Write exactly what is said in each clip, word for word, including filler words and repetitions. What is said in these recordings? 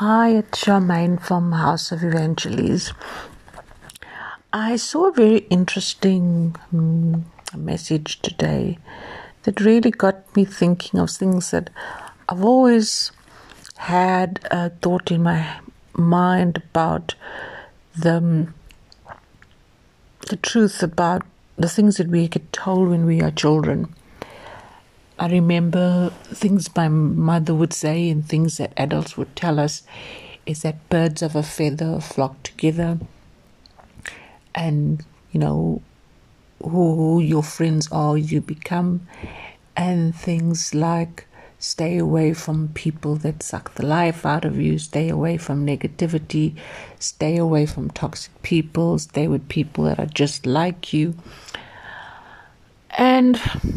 Hi, it's Charmaine from House of Evangeles. I saw a very interesting um, message today that really got me thinking of things that I've always had a thought in my mind about the, um, the truth about the things that we get told when we are children. I remember things my mother would say and things that adults would tell us is that birds of a feather flock together, and you know who, who your friends are, you become, and things like stay away from people that suck the life out of you, stay away from negativity, stay away from toxic people, stay with people that are just like you. And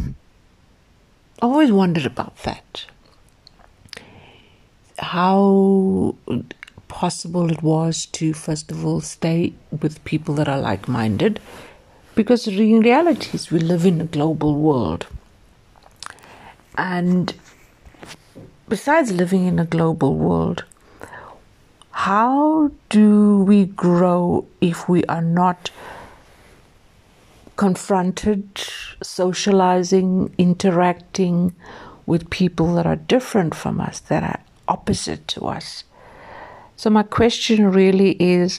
I always wondered about that. How possible it was to, first of all, stay with people that are like-minded, because in reality we live in a global world. And besides living in a global world, how do we grow if we are not confronted, socializing, interacting with people that are different from us, that are opposite to us? So my question really is,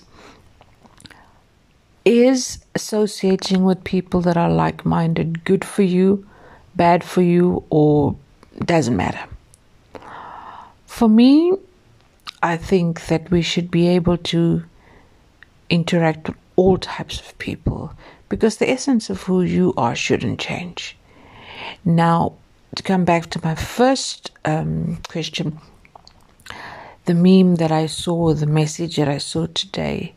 is associating with people that are like-minded good for you, bad for you, or doesn't matter? For me, I think that we should be able to interact with all types of people, because the essence of who you are shouldn't change. Now, to come back to my first um, question, the meme that I saw, the message that I saw today,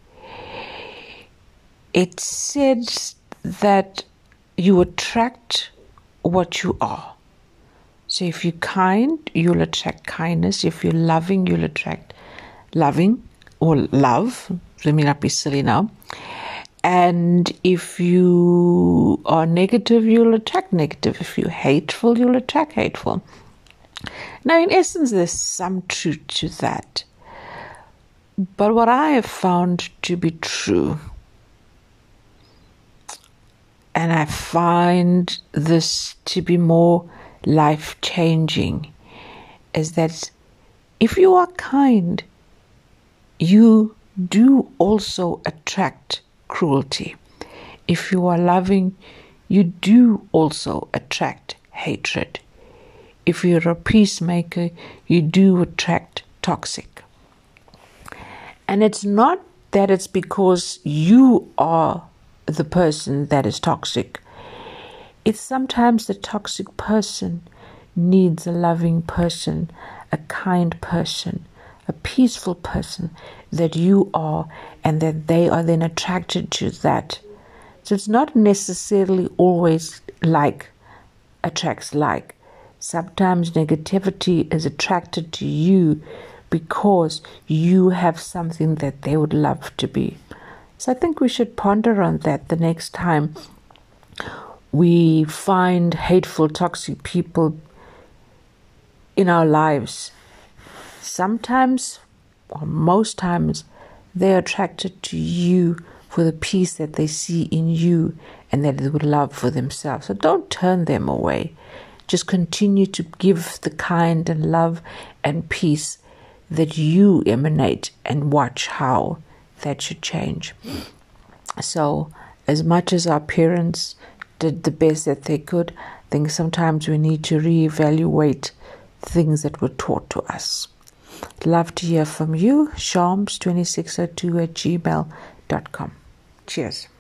it said that you attract what you are. So if you're kind, you'll attract kindness. If you're loving, you'll attract loving or love. Let me not be silly now. And if you are negative, you'll attract negative. If you're hateful, you'll attract hateful. Now, in essence, there's some truth to that. But what I have found to be true, and I find this to be more life-changing, is that if you are kind, you do also attract cruelty. If you are loving, you do also attract hatred. If you're a peacemaker, you do attract toxic. And it's not that it's because you are the person that is toxic. It's sometimes the toxic person needs a loving person, a kind person, a peaceful person that you are, and that they are then attracted to that. So it's not necessarily always like attracts like. Sometimes negativity is attracted to you because you have something that they would love to be. So I think we should ponder on that the next time we find hateful, toxic people in our lives. Sometimes, or most times, they're attracted to you for the peace that they see in you and that they would love for themselves. So don't turn them away. Just continue to give the kind and love and peace that you emanate, and watch how that should change. So, as much as our parents did the best that they could, I think sometimes we need to reevaluate things that were taught to us. Love to hear from you. Shams twenty-six oh two at gmail dot com. Cheers.